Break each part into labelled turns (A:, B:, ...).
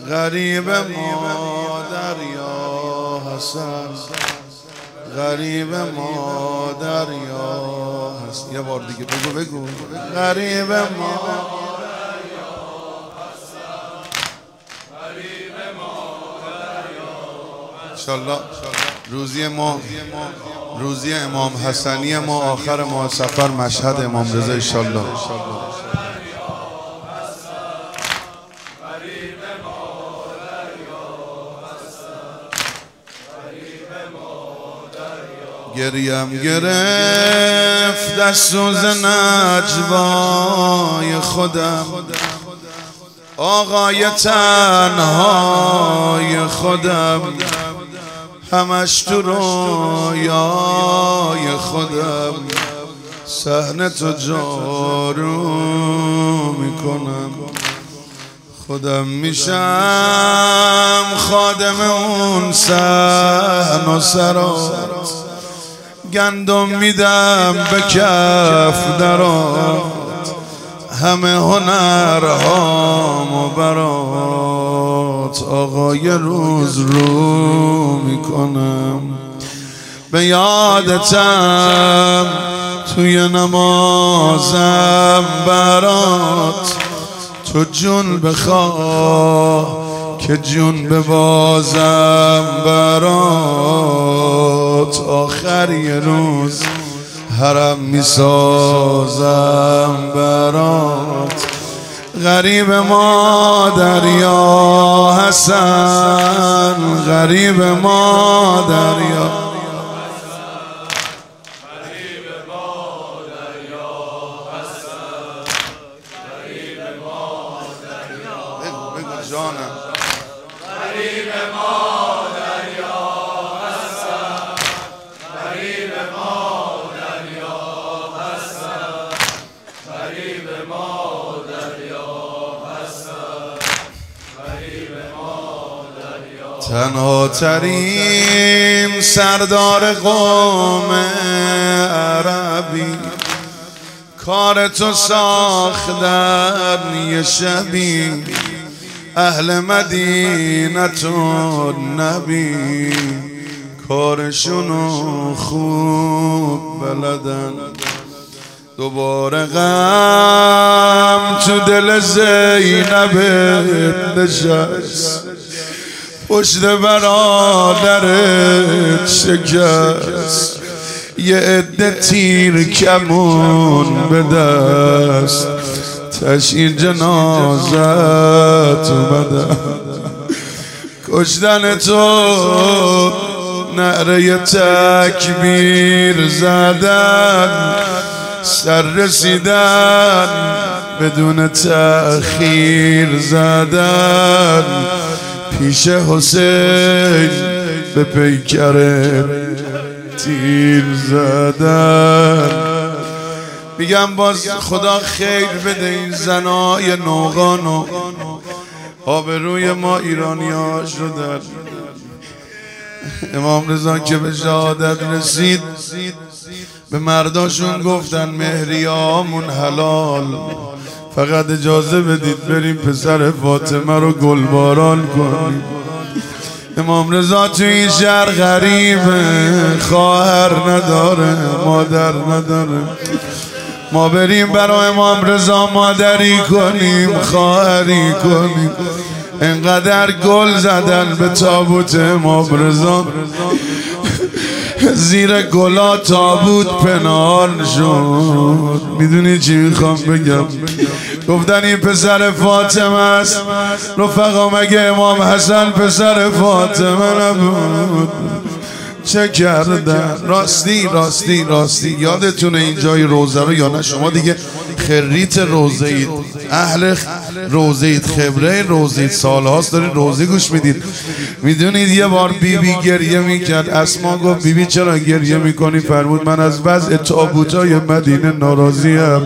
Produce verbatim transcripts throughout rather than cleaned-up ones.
A: غریب مادر یا حسن، غریب مادر یا حسن. یه بار دیگه بگو بگو غریب مادر یا حسن، غریب مادر یا حسن. انشالله روزی ما روزی امام حسنی ما آخر ما سفر مشهد امام رضا انشالله. گریم گرفت از سوز نجوای خودم، آقای تنهای خودم، همش تو رویای خودم، صحنه تو جارو میکنم. خودم میشم خادم اون صحن و سرات، گندم میدم به کف درات، همه هنرهامو برات آقای روز رو میکنم. به یادتم توی نمازم برات، تو جون بخواه که جون ببازم برات، آخر یه روز حرم میسازم برات. غریب مادر یا حسن، غریب مادر یا جانم. غریب مادر یا حسن، غریب مادر یا حسن، غریب مادر یا حسن، غریب مادر یا تنها ترین سردار قوم عربی، کار تو ساختن یه شبی، اهل مدینتون نبی، کارشونو خوب بلدن. دوباره غم تو دل زینب نشست، پشت برادرت شکست، یه عده تیر کمون به دست، تشییع جنازت اومدن. کشتن تو نعره تکبیر زدن، سر رسیدن بدون تأخیر زدن، پیش حسین به پیکر تیر زدن. میگم باز خدا خیر بده این زنای نوغانو، آبروی ما ایرانی ها شدن. امام رضا که به شهادت رسید به مرداشون گفتن مهریامون حلال، فقط اجازه بدید بریم پسر فاطمه رو گلباران کنیم. امام رضا تو این شهر غریبه، خواهر نداره، مادر نداره. ما بریم برای امام رضا مادری کنیم، خواهری کنیم. انقدر گل زدن به تابوت امام رضا، زیر گلا تابوت پنهان شد. میدونی چی میخوام بگم؟ گفتن این پسر فاطمه است. رفقا مگه امام حسن پسر فاطمه نبود؟ چه کردن؟ راستی راستی راستی یادتونه این جای روزه رو یا نه؟ شما دیگه خریت روزه اید، اهل روزه اید، خبره روزه اید، سالهاست دارید روزه گوش میدید. میدونید یه بار بیبی بی گریه میکرد. اسما گفت بیبی بی چرا گریه میکنی؟ فرمود من از وضع تابوتای مدینه ناراضیم.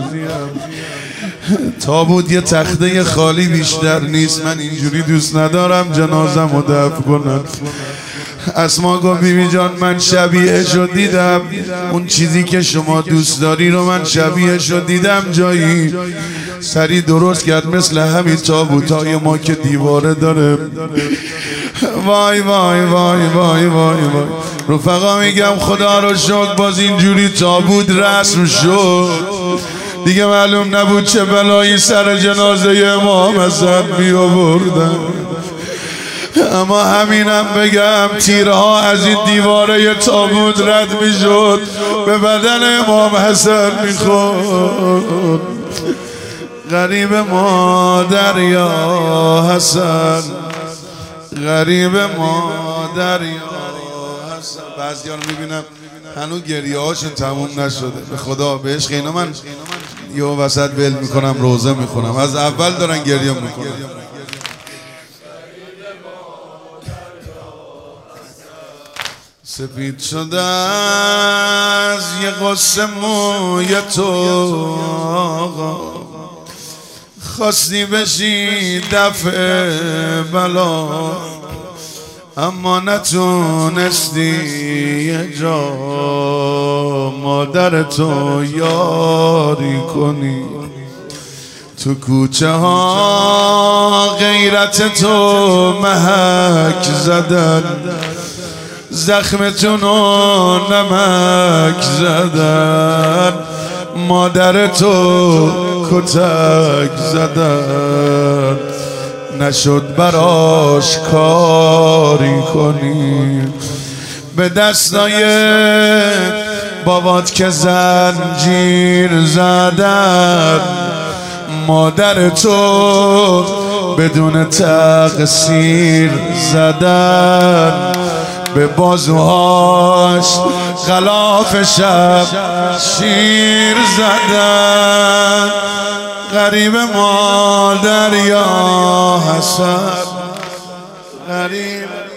A: تابوت یه تخته خالی بیشتر نیست، من اینجوری دوست ندارم جنازم رو دفن کنن. اسما گفت بیبی جان من شبیهش رو دیدم، اون چیزی که شما دوست داری رو من شبیهش رو دیدم جایی. سری درست کرد مثل همین تابوتای ما که دیواره داره. وای وای وای وای وای وای رفقا میگم خدا رو شکر باز اینجوری تابوت رسم شد. دیگه معلوم نبود چه بلایی سر جنازه امام حسن می آوردن. اما همینم بگم تیرها از این دیواره تابوت رد می شد به بدن امام حسن می خورد. غریب مادر یا حسن، غریب مادر یا حسن. بعضی ها رو می بینم هنوز گریه هاشون تموم نشده. به خدا به عشق اینا من یه وسط ول میکنم روزه میخونم، از اول دارن گریه میکنم. سپید شده از یه قصه موی تو خواستی بشی دفع بلا اما نتونستی یه جا مادر تو یاری کنی. تو کوچه ها غیرت تو محک زدن، زخمتونو نمک زدن، مادر تو کتک زدن، نشد براش کاری کنی. به دستای بابات که زنجیر زدن، مادر تو بدون تقصیر زدن، به بازوهاش غلاف شب شیر زدن. غریب مادر یا حسن، غریب